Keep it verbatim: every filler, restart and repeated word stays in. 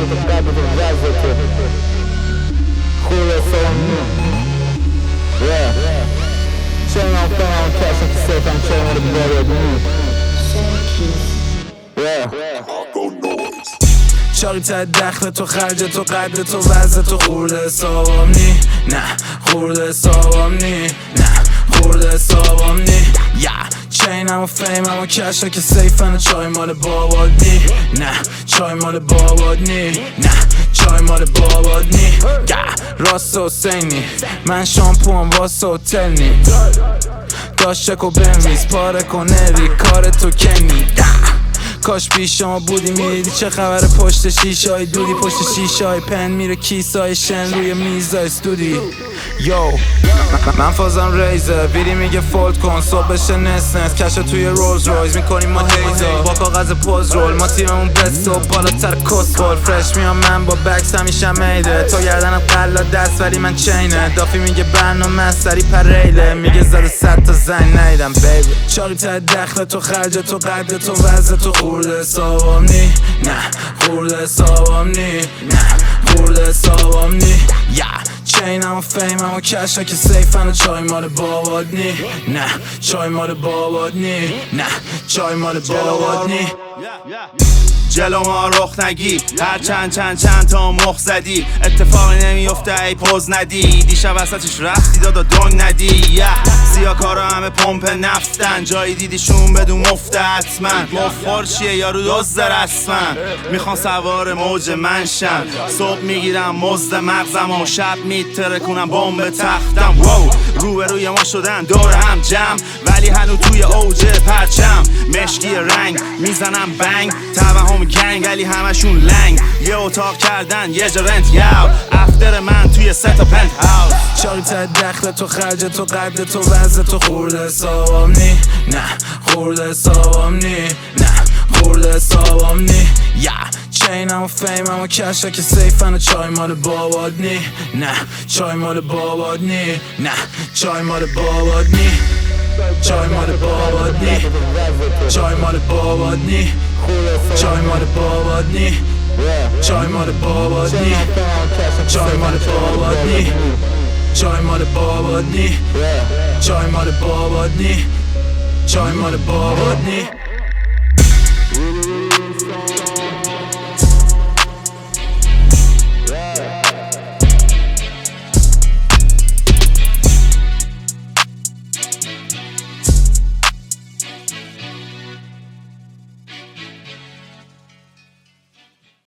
تو قد تو وزه تو خوبه سومی چه من کنم کسی که سیفم چه مورد بارد چاقی تا دخل تو خرج تو قد تو وزه تو خورده حسابم نی نه خورده حسابم نی نه خورده حسابم نی یا چینم و فیمم و کشا که سیفن و چای مال باباد نی نه چای مال باباد نی نه چای مال باباد نی راست حسینی من شامپوام واسه هتل نی داشت چکو بنویس پاره کنه ری کار تو کنی کاش پیش شما بودی میدیدی چه خبر پشت شیشه های دودی پشت شیشه های پن میره کیسه های شن روی میز های استودی یو من فازم ریزه بیری میگه فولد کن صبح بشه نس نس کش توی رولز رویز میکنیم ما هیزا با کاغذ پوز رول ما تیممون بست و بالاتر کس بول فرش میام من با بکس همیشه میده تو گردنم قلا دست ولی من چینه دافی میگه برنامه سری پریله میگه زده صد تا زنگ نیدم بیبی چاقی تا دخل تو خرج تو قد تو وزه تو خورده حسابم نی نه خورده حسابم نی نه خورده حسابم نی یا چینم و فیمم و کشا که سیفن و چای مال باباد نی نه چای مال باباد نی نه چای مال باباد نی جلو ما رخ نگی هر چند چند چند تا مخ زدی اتفاقی نمیفته ای پوز ندی دیشب وسطش رفتی دادا دنگ ندی yeah. سیا کارا همه پمپ نفتن جایی دیدیشون بدون مفته حتما مفخور چیه یارو دزد رسمن میخوان سوار موج منشن صبح میگیرم مزد مغزم و شب میتره کنم بمب تختم wow. روبروی ما شدن دور هم جمع ولی هنو توی اوج پرچم مشکی رنگ میزنم بنگ توهم گنگ ولی همشون لنگ یه اتاق کردن یه جا رنت یاو افتر من توی سه تا پنت هاوس چاقی تا دخل تو خرج تو قد تو وزه تو خورده حسابم نی نه خورده حسابم نی نه خورده حسابم نی یا چینم و فیمم و کشا که سیفن و چای مال باباد نی نه چای مال باباد نی نه چای مال باباد نی چای مال باباد نی چای مال باباد نی چای مال باباد نی چای مال باباد نی چای مال باباد نی چای مال باباد نی چای مال باباد نی چای مال باباد نی